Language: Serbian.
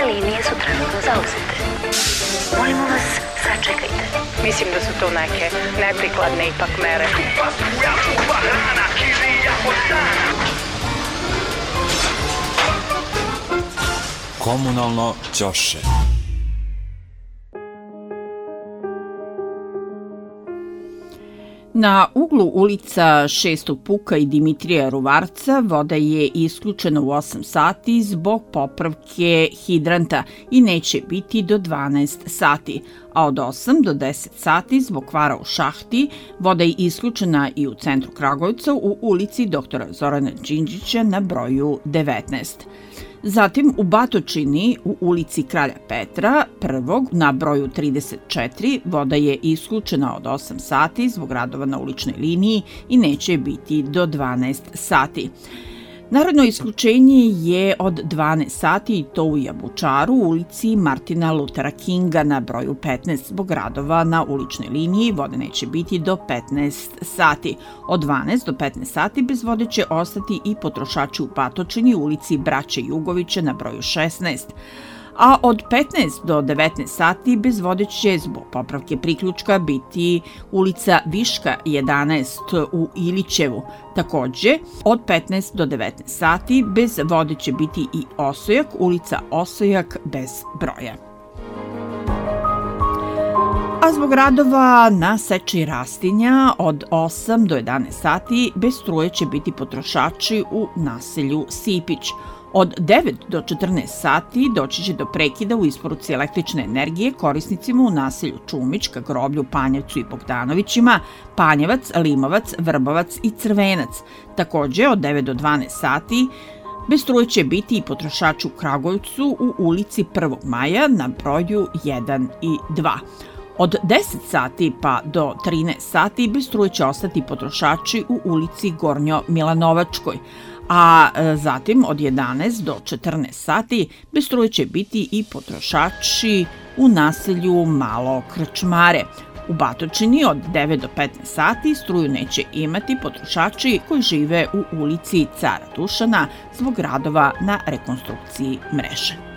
Sve linije su trenutno zauzete. Molimo vas, sačekajte. Mislim da su to neke neprikladne ipak mere. Komunalno ćoše. Na uglu ulica 6. Puka i Dimitrija Ruvarca voda je isključena u 8 sati zbog popravke hidranta i neće biti do 12 sati, a od 8 do 10 sati zbog kvara u šahti voda je isključena i u centru Kragujevca u ulici dr. Zorana Đinđića na broju 19. Zatim u Batočini u ulici Kralja Petra I na broju 34 voda je isključena od 8 sati zbog radova na uličnoj liniji i neće biti do 12 sati. Naredno isključenje je od 12 sati i to u Jabučaru u ulici Martina Luthera Kinga na broju 15 zbog radova na uličnoj liniji. Vode neće biti do 15 sati. Od 12 do 15 sati bez vode će ostati i potrošači u Batočini u ulici Braće Jugovića na broju 16. A od 15 do 19 sati bez vode će zbog popravke priključka biti ulica Viška 11 u Ilićevu. Takođe, od 15 do 19 sati bez vode će biti i Osojak, ulica Osojak bez broja. A zbog radova na seči rastinja od 8 do 11 sati bez struje će biti potrošači u naselju Sipić. Od 9 do 14 sati doći će do prekida u isporuci električne energije korisnicima u naselju Čumić, ka groblju Panjevcu i Bogdanovićima, Panjevac, Limovac, Vrbovac i Crvenac. Takođe, od 9 do 12 sati bez struje će biti i potrošači u Kragujevcu u ulici 1. maja na broju 1 i 2. Od 10 sati pa do 13 sati bez struje će ostati potrošači u ulici Gornjo Milanovačkoj, a zatim od 11 do 14 sati bez struje će biti i potrošači u naselju Malo Krčmare. U Batočini od 9 do 15 sati struju neće imati potrošači koji žive u ulici Cara Dušana zbog radova na rekonstrukciji mreže.